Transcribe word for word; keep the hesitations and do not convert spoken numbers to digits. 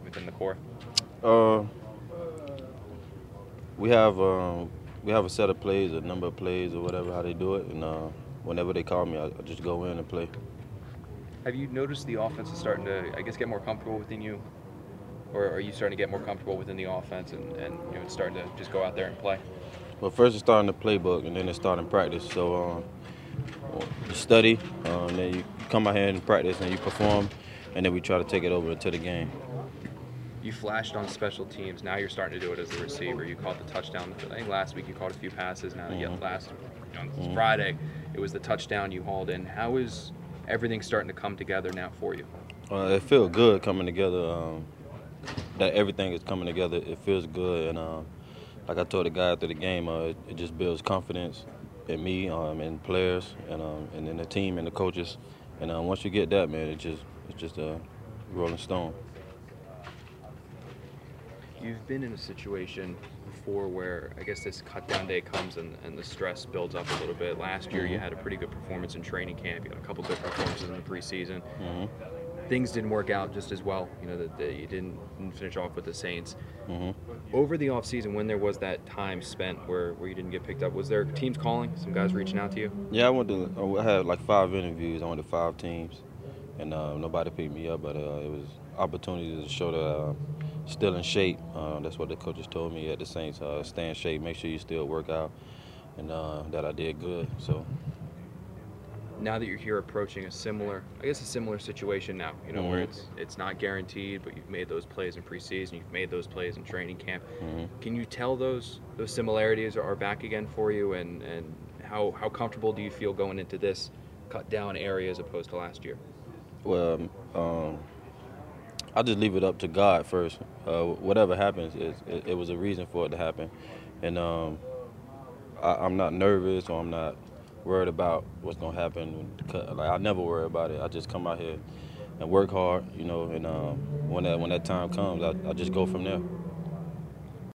within the core? Uh, we have um, we have a set of plays, a number of plays or whatever, how they do it, and uh, whenever they call me, I, I just go in and play. Have you noticed the offense is starting to, I guess, get more comfortable within you? Or are you starting to get more comfortable within the offense and, and you know, it's starting to just go out there and play? Well, first it's starting the playbook, and then it's starting practice. So um, you study, um, then you come out here and practice, and you perform, and then we try to take it over into the game. You flashed on special teams. Now you're starting to do it as the receiver. You caught the touchdown. I think last week you caught a few passes. Now Mm-hmm. you last you know, Mm-hmm. Friday, it was the touchdown you hauled in. How is everything starting to come together now for you? Uh, it feels good coming together. Um, that everything is coming together. It feels good, and uh, like I told the guy after the game, uh, it, it just builds confidence in me, um, and players, and um, and in the team and the coaches. And uh, once you get that, man, it just it's just a rolling stone. You've been in a situation before where I guess this cut down day comes and, and the stress builds up a little bit. Last year you Mm-hmm. had a pretty good performance in training camp. You had a couple good performances in the preseason. Mm-hmm. Things didn't work out just as well. You know that, that you didn't, didn't finish off with the Saints. Mm-hmm. Over the offseason, when there was that time spent where, where you didn't get picked up, was there teams calling, some guys reaching out to you? Yeah, I went to. I had like five interviews. I went to five teams, and uh, nobody picked me up. But uh, it was opportunities to show that uh, still in shape. Uh, that's what the coaches told me at the Saints. Uh, stay in shape. Make sure you still work out, and uh, that I did good. So. Now that you're here approaching a similar, I guess a similar situation now, you know, Mm-hmm. where it's it's not guaranteed, but you've made those plays in preseason, you've made those plays in training camp. Mm-hmm. Can you tell those those similarities are back again for you, and, and how, how comfortable do you feel going into this cut down area as opposed to last year? Well, um, I just leave it up to God first. Uh, whatever happens, it, it, it was a reason for it to happen, and um, I, I'm not nervous or I'm not worried about what's gonna happen. Like I never worry about it. I just come out here and work hard, you know, and um, when that when that time comes, I, I just go from there.